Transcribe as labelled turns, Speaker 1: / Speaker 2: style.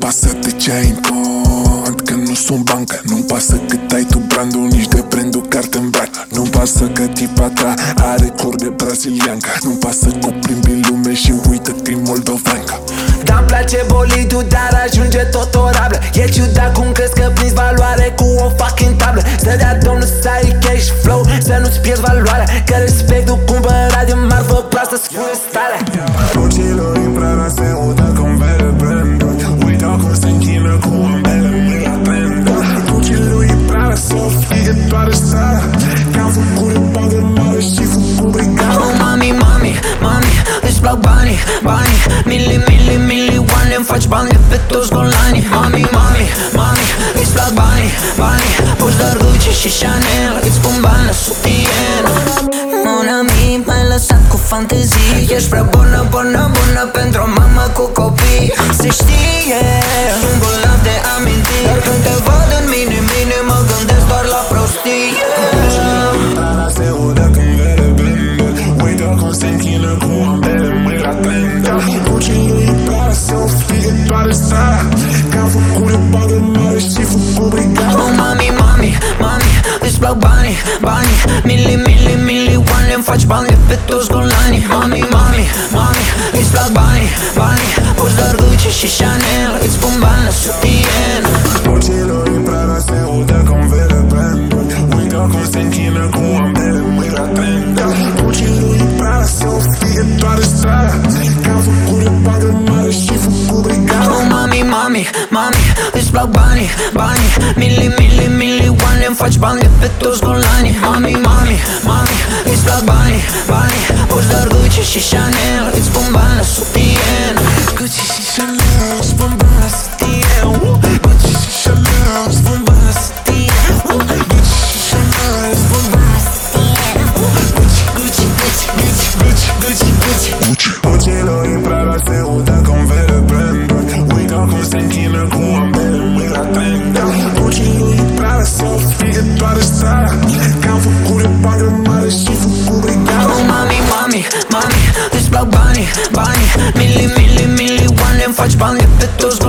Speaker 1: pasă de ce ai în cont, că nu sunt bancă. Nu-mi pasă cât ai tu brandul, nici de brandul care te îmbracă. Nu-mi pasă că tipa ta are cor de braziliancă. Nu-mi pasă cu plimbi lume și uită că e moldovancă.
Speaker 2: Da-mi place bolidul, dar ajunge tot orabilă. E ciudat cum crezi că prinzi valoare cu o fucking tablă. Să dea Domnul să ai cash flow, să nu-ți pierzi valoarea. Că respectul cumpărat din marfă proastă spune starea.
Speaker 1: Vocilor în prara se udă cum vede branduri. Uită cum se închină cu ambele mâini la trenduri. Vocilor în prara să fie toată starea. Că-am făcut de bagă mare și făcut brigada.
Speaker 2: Oh mami, mami, mami, îți plac banii, banii. Mili, mili, milioane, îmi faci bani de pe toți golanii. Mami, mami, mami, îți plac banii, banii. Poți doar Gucci și Chanel, îți pun bani la sutienă. Mon ami, m-ai lăsat cu fantezii. Ești prea bună, bună, bună pentru o mamă cu copii. Se știe, sunt bolnav de amintiri. Dar când te văd în mine, mine, mă gândesc doar la prostie.
Speaker 1: Se udă când vede blânduri. Uită cum se închină cu ambele mâini la trenduri. Vocilor în prara să fie toată starea. Că-am făcut de bagă mare și făcut brigada.
Speaker 2: Oh mami, mami, mami, îți plac banii, banii. Mili, mili, milioane, îmi faci bani de pe toți golanii. Mami, mami, mami, îți plac banii, banii. Poți doar Gucci și Chanel, îți pun bani la sutienă.
Speaker 1: Vocilor în prara se udă cum vede branduri. Uită cum se închină cu ambele mâini la trenduri. Vocilor în prara să fie toată starea. Că-am făcut de bagă mare și făcut brigada.
Speaker 2: Oh mami, mami, mami, îți plac banii, banii. Mili, mili, milioane, îmi faci bani de pe toți golanii. Mami, mami, mami, îți plac banii, banii. Poți doar Gucci și Chanel, îți pun bani la sutienă. Gucci și Chanel, îți pun bani la sutienă. Gucci și Chanel, îți pun bani la sutienă. Gucci și Chanel, îți pun bani la sutienă. Gucci, Gucci, Gucci, Gucci, Gucci, Gucci, Gucci.
Speaker 1: Vocilor în prara se udă cum vede branduri. Uită cum se închină cu ambele mâini la trenduri. Vocilor în prara să fie toată starea. Că-am făcut de bagă mare și făcut brigada.
Speaker 2: Oh mami, mami, mami, îți plac banii, banii. Mili, mili, milioane, îmi faci bani de pe toți